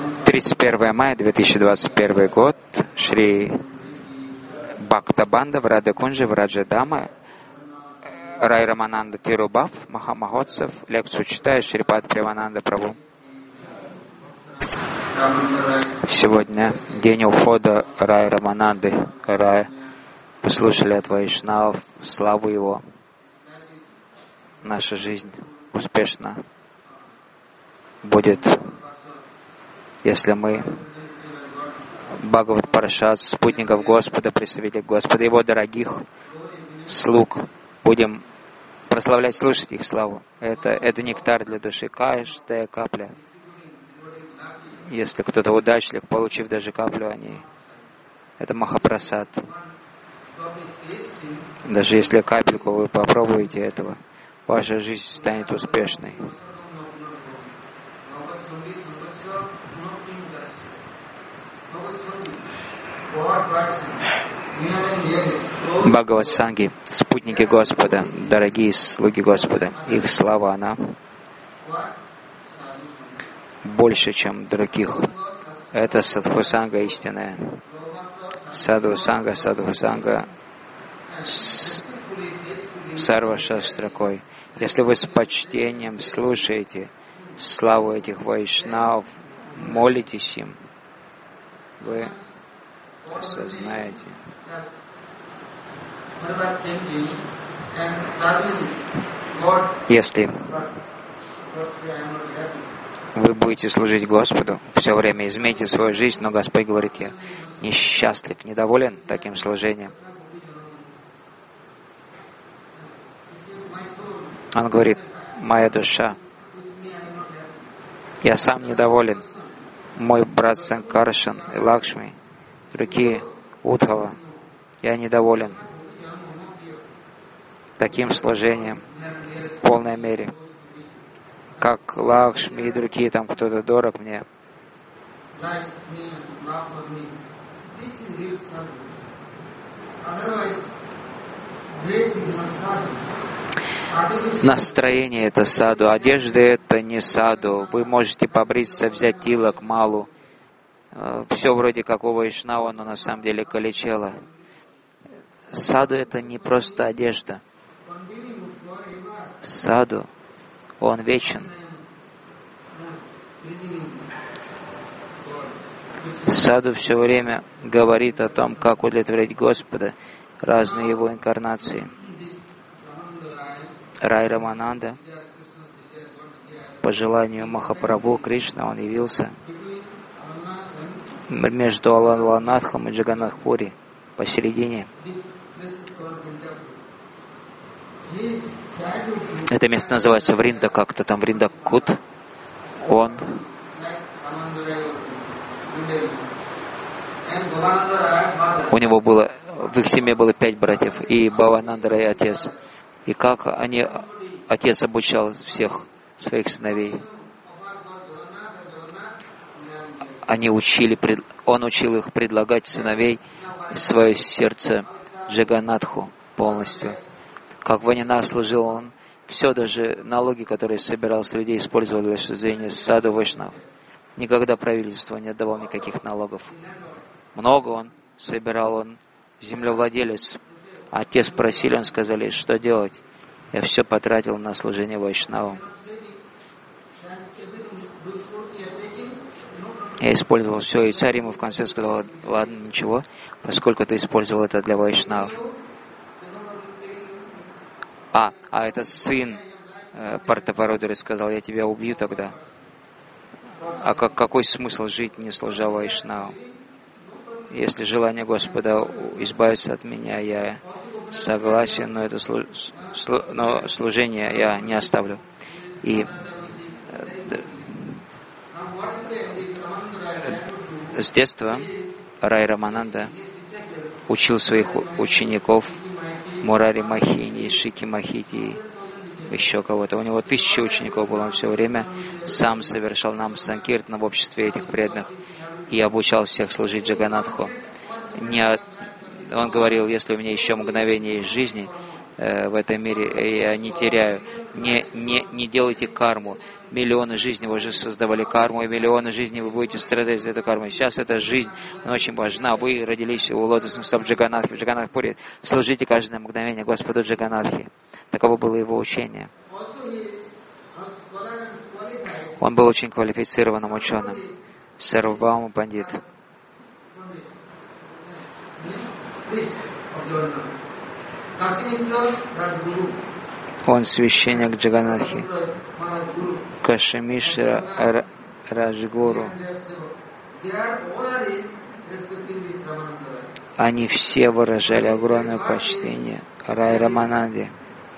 31 мая 2021 год. Шри Бхактабанда в Радакунджи в Раджадама. Рай Рамананда Тирубав, Махамахотсав. Лекцию читает Шрипад Прямананда Прабху. Сегодня день ухода Рай Рамананды. Рай, послушали от Вайшнавов славу его. Наша жизнь успешна будет, если мы Бхагават Парашат, спутников Господа, представителей Господа, Его дорогих слуг, будем прославлять, слушать их славу. Это нектар для души, каждая капля. Если кто-то удачлив, получив даже каплю, это Махапрасад. Даже если капельку вы попробуете этого, ваша жизнь станет успешной. Бхагават Санги, спутники Господа, дорогие слуги Господа, их слава, она больше, чем других. Это садхусанга истинная. Садхусанга, сарва шастракой. Если вы с почтением слушаете славу этих вайшнавов, молитесь им, вы осознаете. Если вы будете служить Господу, все время измените свою жизнь, но Господь говорит, я несчастлив, недоволен таким служением. Он говорит, моя душа, я сам недоволен, мой брат Санкаршан и Лакшми, другие, Удхава, я недоволен таким служением в полной мере. Как Лакшми и другие, там кто-то дорог мне. Настроение — это саду, одежда — это не саду. Вы можете побриться, взять тилок, малу. Все вроде как у Вайшнава, но на самом деле каличела. Саду — это не просто одежда. Саду, он вечен. Саду все время говорит о том, как удовлетворить Господа, разные его инкарнации. Рай Рамананда, по желанию Махапрабху Кришна, он явился между Алаланатхом и Джаганнатхпури, посередине. Это место называется Вринда, как-то там Вриндакут. У него было, в их семье было 5 братьев, и Бхавананда Рай отец. И как отец обучал всех своих сыновей. Он учил их предлагать сыновей свое сердце Джаганнатху полностью. Как Ванина служил он, все, даже налоги, которые собирал с людей, использовал для создания саду Вайшнав. Никогда правительство не отдавал никаких налогов. Много он собирал, он землевладелец. Отец просили, он сказали, что делать? Я все потратил на служение Вайшнавам. Я использовал все, и царь ему в конце сказал, ладно, ничего, поскольку ты использовал это для Вайшнавов. Это сын Партапарудары сказал, я тебя убью тогда. Какой смысл жить, не служа Вайшнавам? Если желание Господа избавиться от меня, я согласен, но это но служение я не оставлю. И с детства Рай Рамананда учил своих учеников Мурари Махини, Шики Махити, еще кого-то. У него 1000 учеников было, он все время сам совершал нам санкиртан в обществе этих преданных и обучал всех служить Джаганнатху. Он говорил, если у меня еще мгновение есть жизни в этом мире, я не теряю, не делайте карму, Миллионы жизней вы уже создавали карму, и миллионы жизней вы будете страдать за эту карму. Сейчас эта жизнь, она очень важна. Вы родились у лотосных стоп Джаганатхи, в Джаганатхпуре. Служите каждое мгновение Господу Джаганатхи. Таково было его учение. Он был очень квалифицированным ученым. Сарвабхаума Пандит. Он священник Джаганатхи. Кашемишра Раджгуру. Они все выражали огромное почтение Рай Рамананде.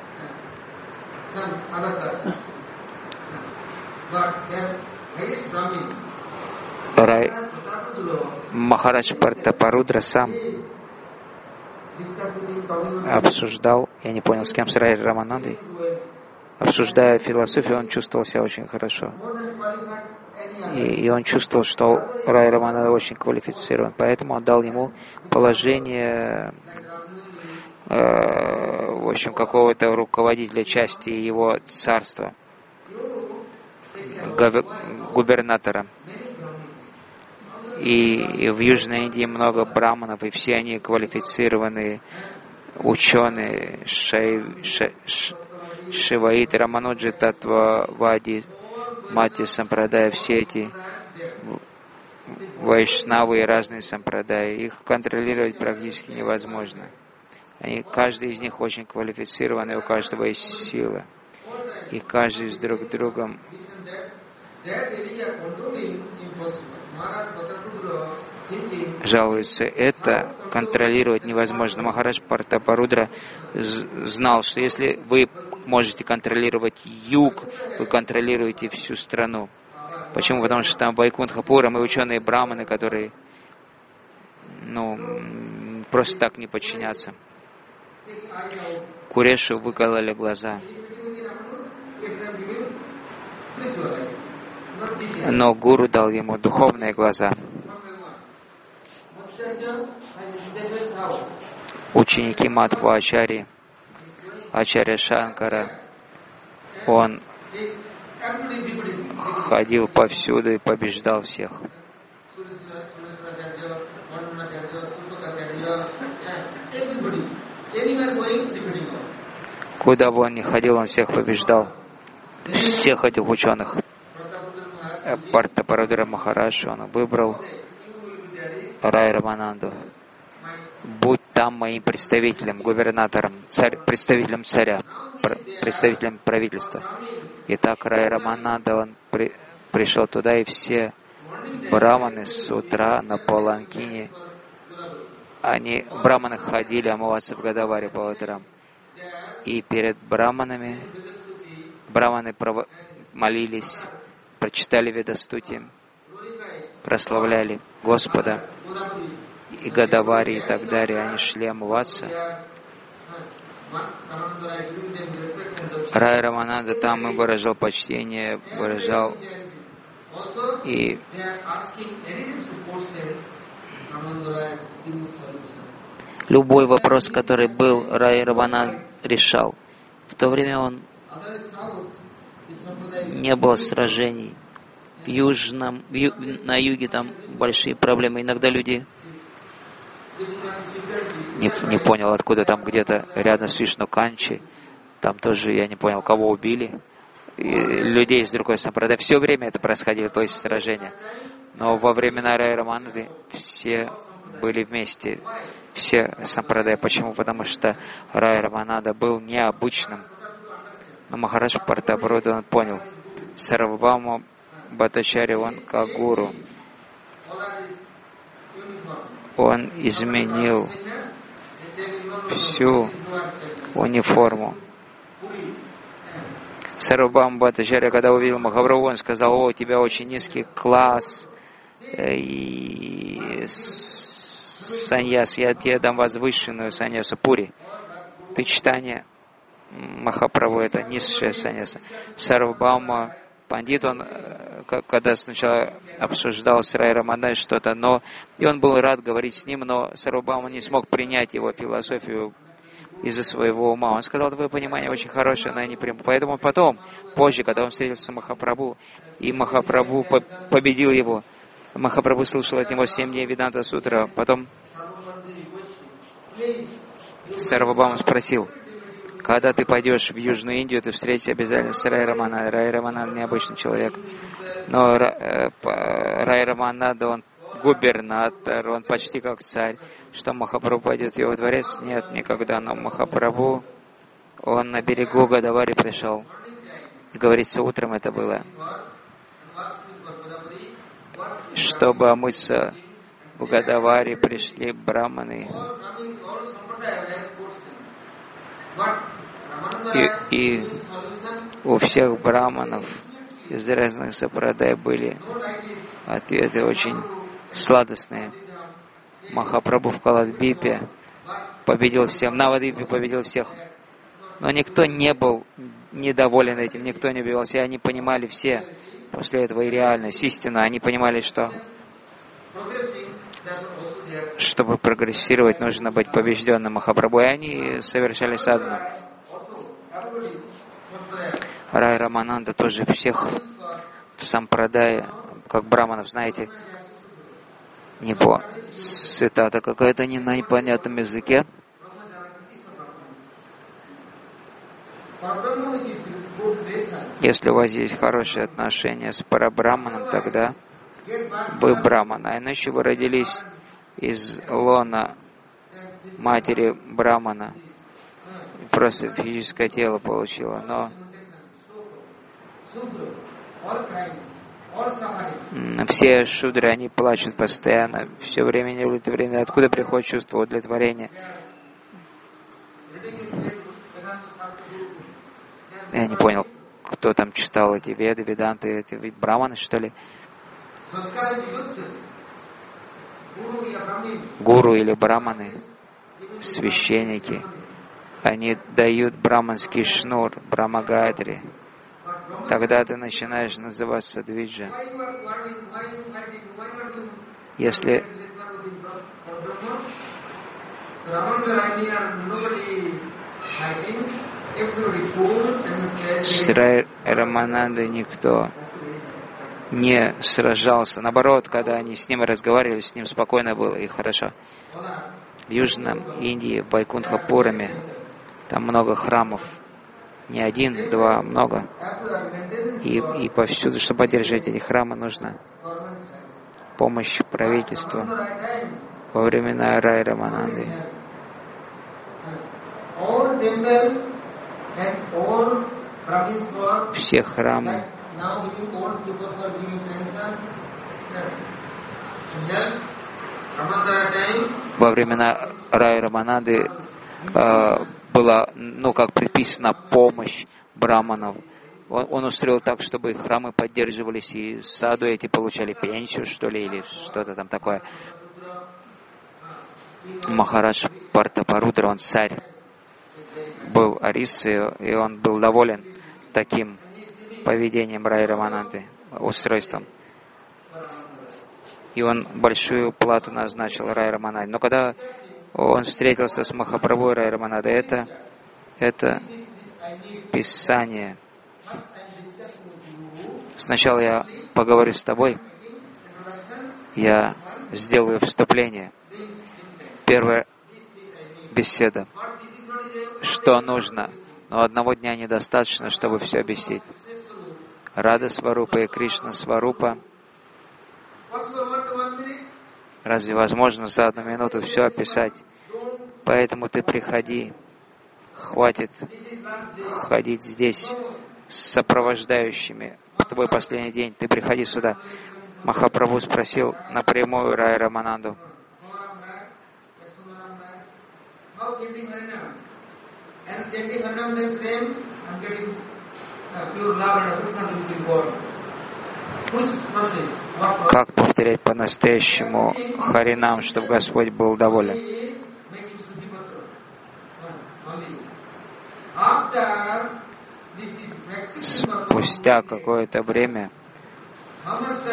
Рай Махарадж Партапарудра сам обсуждал, я не понял, с кем, с Рай Раманандой, обсуждая философию, он чувствовал себя очень хорошо. И он чувствовал, что Рай Рамананда очень квалифицирован, поэтому он дал ему положение, в общем, какого-то руководителя части его царства, губернатора. И в Южной Индии много браманов, и все они квалифицированные ученые, Шиваиты, Рамануджи, Татвавади, Мати Сампрадай, все эти вайшнавы и разные сампрадаи. Их контролировать практически невозможно. Каждый из них очень квалифицирован, и у каждого есть сила. И каждый с друг другом жалуется. Это контролировать невозможно. Махарадж Партапарудра знал, что если вы можете контролировать юг, вы контролируете всю страну. Почему? Потому что там Вайкунтхапурам и ученые браманы, которые просто так не подчинятся. Курешу выкололи глаза. Но гуру дал ему духовные глаза. Ученики Мадхва Ачарьи, Ачарья Шанкара, он ходил повсюду и побеждал всех. Куда бы он ни ходил, он всех побеждал. Всех этих ученых. Партапарудра Махарадж, он выбрал Рай Рамананду. Будь там моим представителем, губернатором, представителем царя, представителем правительства. Итак, Рай Рамананда, он пришел туда, и все браманы с утра на паланкине, браманы ходили омываться в Годаваре по утрам. И перед браманы молились, прочитали Ведастути, прославляли Господа и Годавари и так далее. Они шли омываться. Рай Рамананда там и выражал почтение, и любой вопрос, который был, Рай Рамананда решал. В то время не было сражений. На юге там большие проблемы. Иногда люди не понял, откуда там где-то рядом с Вишну-Канчи, там тоже я не понял, кого убили. И людей с другой сампрадай. Все время это происходило, то есть сражения. Но во времена Рай Рамананды все были вместе, все сампрадай. Почему? Потому что Рай Рамананда был необычным. Но Махарадж Партапарудра, он понял. Сарвабхаума Бхаттачарья, он как гуру. Он изменил всю униформу. Сарвабхаума Бхаттачарья, когда увидел Махапрабху, он сказал: «О, у тебя очень низкий класс, и саньяс, я тебе дам возвышенную саньясу Пури». Ты читание Махапрабху — это низшая саньяса. Сарвабхаума Пандит, он, когда сначала обсуждал с Рай Раманандой что-то, и он был рад говорить с ним, но Сарвабхаума не смог принять его философию. из-за своего ума. Он сказал, твое понимание очень хорошее, но я не приму. Поэтому потом, позже, когда он встретился с Махапрабху, и Махапрабху победил его, Махапрабху слушал от него 7 дней Веданта Сутра. Потом Сарвабхаума спросил, когда ты пойдешь в Южную Индию, ты встретишься обязательно с Рай Раманандой. Рай Рамананда необычный человек. Но Рай Рамананда, он губернатор, он почти как царь. Что Махапрабху пойдет в его дворец? Нет, никогда. Но Махапрабху, он на берегу Годавари пришел. Говорится, утром это было. Чтобы омыться в Годавари, пришли браманы. И у всех браманов из разных сампрадай были ответы очень сладостные. Махапрабху в Каладвипе победил всех, в Навадвипе победил всех. Но никто не был недоволен этим, никто не убивался. И они понимали все после этого и реальность, истину. Они понимали, что чтобы прогрессировать, нужно быть побежденным Махапрабху. И они совершали садхану. Рай Рамананда тоже всех в сампрадае, как браманов, знаете, цитата какая-то не на непонятном языке. Если у вас есть хорошие отношения с парабраманом, тогда вы браман. А иначе вы родились из лона матери брамана. Просто физическое тело получило. Но все шудры, они плачут постоянно, все время не удовлетворены. Откуда приходит чувство удовлетворения? Я не понял, кто там читал эти веды, веданты, эти браманы, что ли? Гуру или браманы, священники, они дают браманский шнур, брамагайтри. Тогда ты начинаешь называться двиджа. Если с Рай Раманандой никто не сражался. Наоборот, когда они с ним разговаривали, с ним спокойно было и хорошо. В Южном Индии, в Вайкунтха-Пураме, там много храмов. Не один, два, много. И повсюду, чтобы поддержать эти храмы, нужна помощь правительства во времена Рай Рамананды. Все храмы во времена Рай Рамананды была, как предписана, помощь браманов. Он устроил так, чтобы храмы поддерживались, и саду эти получали пенсию, что ли, или что-то там такое. Махарадж Партапарудра, он царь, был Арисы, и он был доволен таким поведением Рай Рамананды, устройством. И он большую плату назначил Рай Рамананде. Но когда он встретился с Махапрабху Рай Раманандой, это Писание. Сначала я поговорю с тобой, я сделаю вступление. Первая беседа. Что нужно? Но одного дня недостаточно, чтобы все объяснить. Рада Сварупа и Кришна Сварупа. Разве возможно за 1 минуту все описать? Поэтому ты приходи. Хватит ходить здесь с сопровождающими. Твой последний день. Ты приходи сюда. Махапрабху спросил напрямую Рай Рамананду. Как повторять по-настоящему Харинам, чтобы Господь был доволен? Спустя какое-то время,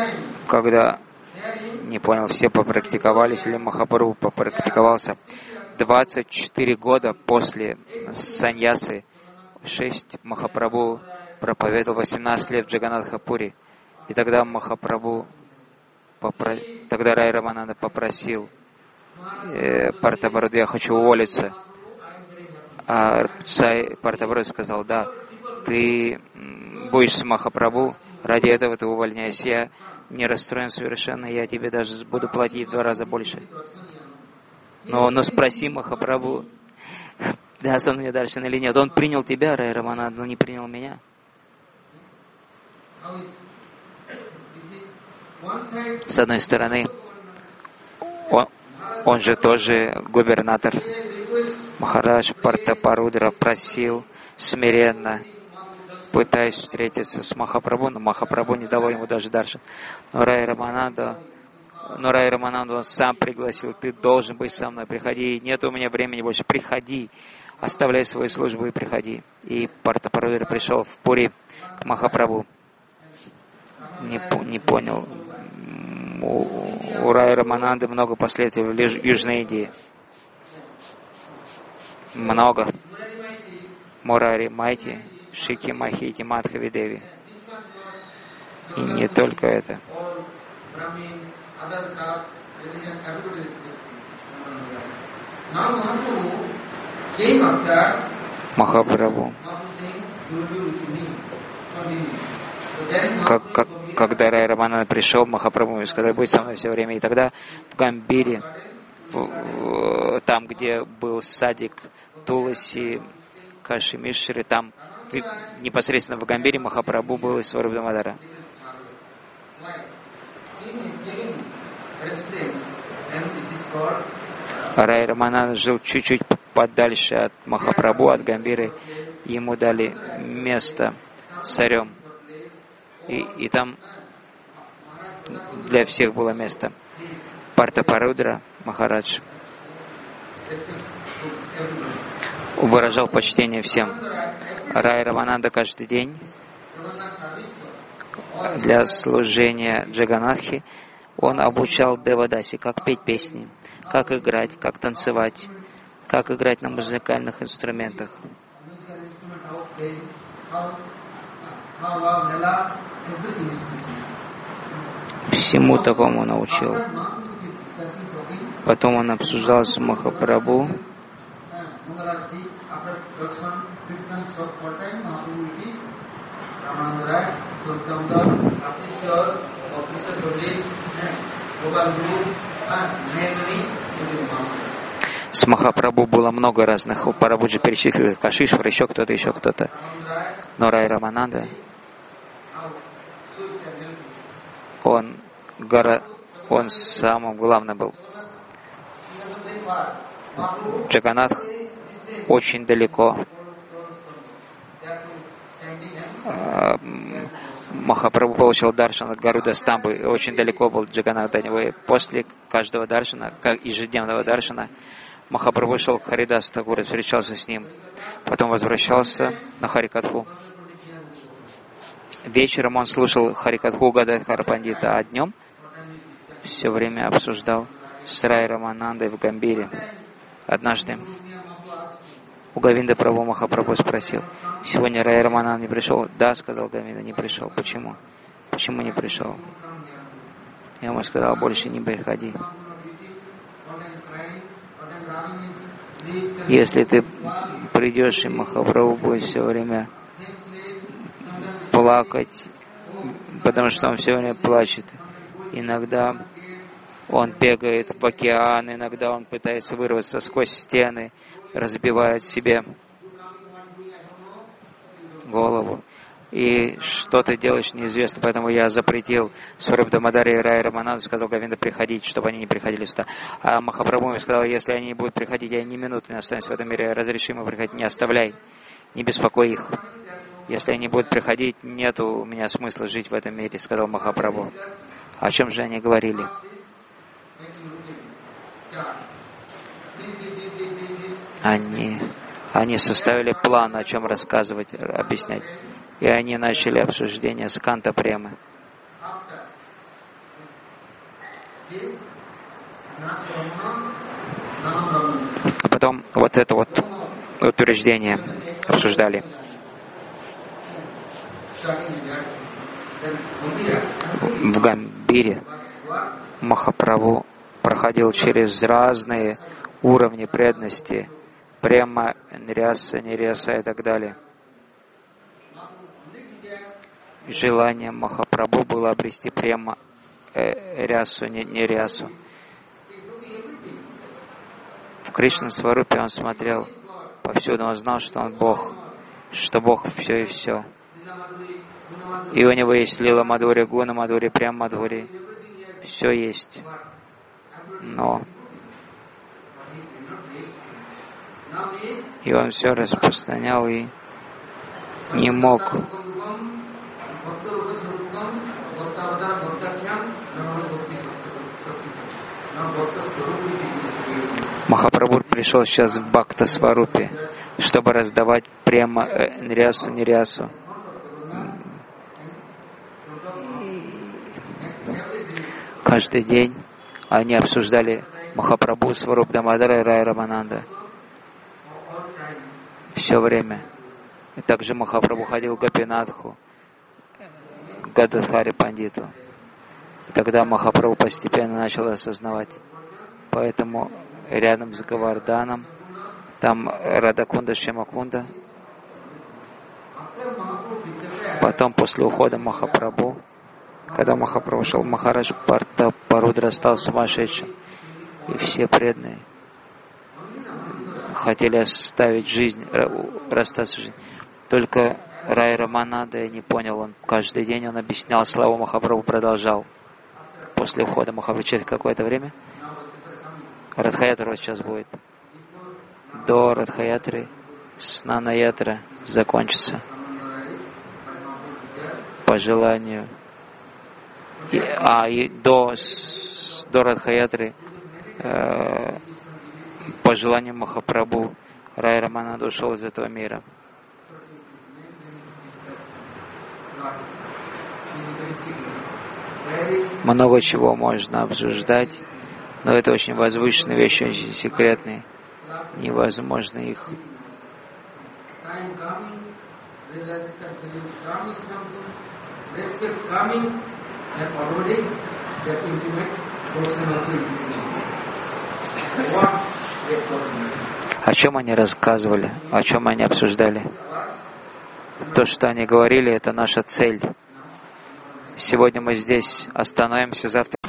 когда, не понял, все попрактиковались или Махапрабху попрактиковался, 24 года после саньясы, 6 Махапрабху проповедовал 18 лет в Джаганнатха-пури. И тогда тогда Рай Рамананда попросил Партабараду: я хочу уволиться. А царь Партабарада сказал: да, ты будешь с Махапрабху, ради этого ты увольняйся. Я не расстроен совершенно, я тебе даже буду платить в 2 раза больше. Но спроси Махапрабху, даст он мне дальше или нет. Он принял тебя, Рай Рамананда, но не принял меня. С одной стороны, он же тоже губернатор. Махарадж Партапарудра просил смиренно, пытаясь встретиться с Махапрабху, но Махапрабху не дало ему даже даршан. Но Рай Рамананду он сам пригласил: ты должен быть со мной, приходи, нет у меня времени больше, приходи, оставляй свою службу и приходи. И Партапарудра пришел в Пури к Махапрабху. Не понял. У Рая Рамананды много последствий в Южной Индии. Много. Мурари Майти, Шики Махити, Мадхави Деви. И не только это. Махапрабху, когда Рай Рамананда пришел, Махапрабху сказал: будь со мной все время. И тогда в Гамбире, там, где был садик Туласи, Каши Мишри, там непосредственно в Гамбире Махапрабху был из Сварабдамадара. Рай Рамананда жил чуть-чуть подальше от Махапрабху, от Гамбиры. Ему дали место царем. И там для всех было место. Партапарудра Махарадж выражал почтение всем. Рай Рамананда каждый день для служения Джаганнатхи он обучал Девадаси, как петь песни, как играть, как танцевать, как играть на музыкальных инструментах. Всему такому научил. Потом он обсуждал с Махапрабху. С Махапрабху было много разных. У Парабуджи перечислили Кашишвар, еще кто-то. Но Рай Рамананда, он самым главным был. Джаганнатх очень далеко. Махапрабху получил даршан от Гаруда Стамбы, очень далеко был Джаганнатх до него. И после каждого даршана, как ежедневного даршана, Махапрабху шел к Харидасу Такуру, встречался с ним, потом возвращался на Харикатху. Вечером он слушал Харикатху Гададхара Пандита, а днем все время обсуждал с Рай Раманандой в Гамбире. Однажды у Говинда Прабху Махапрабху спросил: сегодня Рай Рамананда не пришел? Да, сказал Говинда, не пришел. Почему? Почему не пришел? Я ему сказал: больше не приходи. Если ты придешь, и Махапрабху будет все время плакать, потому что он все время плачет. Иногда он бегает в океан, иногда он пытается вырваться сквозь стены, разбивает себе голову. И что ты делаешь, неизвестно. Поэтому я запретил Сварабдамадари и Рай Рамананду, сказал Говинда приходить, чтобы они не приходили сюда. А Махапрабху мне сказал: если они не будут приходить, я ни минуты не останусь в этом мире, разреши им приходить, не оставляй, не беспокой их. Если они будут приходить, нет у меня смысла жить в этом мире, сказал Махапрабху. О чем же они говорили? Они составили план, о чем рассказывать, объяснять. И они начали обсуждение Сканта Премы. потом вот это вот утверждение обсуждали. В Гамбире Махапрабху проходил через разные уровни преданности, према, ниряса, ниряса и так далее. Желание Махапрабху было обрести према, рясу, нирясу. В Кришна Сварупе он смотрел повсюду, он знал, что он Бог, что Бог все и все. И у него есть лила Мадхури, гуна Мадхури, прям Мадхури. Все есть. Но и он все распространял и не мог. Махапрабху пришел сейчас в Бхакта Сварупе, чтобы раздавать прямо нирясу, нирясу. Каждый день они обсуждали Махапрабху, Сваруп Дамодара и Рай Рамананда. Все время. И также Махапрабху ходил к Гопинатху, к Гададхари Пандиту. И тогда Махапрабху постепенно начал осознавать. Поэтому рядом с Гаварданом, там Радакунда, Шьямакунда. Потом, после ухода Махапрабху, когда Махапрабху шел, Махарадж Парудра стал сумасшедшим. И все преданные хотели оставить жизнь, расстаться с жизнью. Только Рай Рамананда, я не понял, он каждый день он объяснял славу Махапрабху, продолжал. После ухода Махапрабху через какое-то время Радха-ятра вот сейчас будет. До Радха-ятры Снана-ятра закончится. По желанию. И до Радха-ятры по желанию Махапрабху Рай Рамананда ушел из этого мира. Много чего можно обсуждать, но это очень возвышенные вещи, очень секретные. Невозможно их. О чем они рассказывали, о чем они обсуждали. То, что они говорили, это наша цель. Сегодня мы здесь остановимся, завтра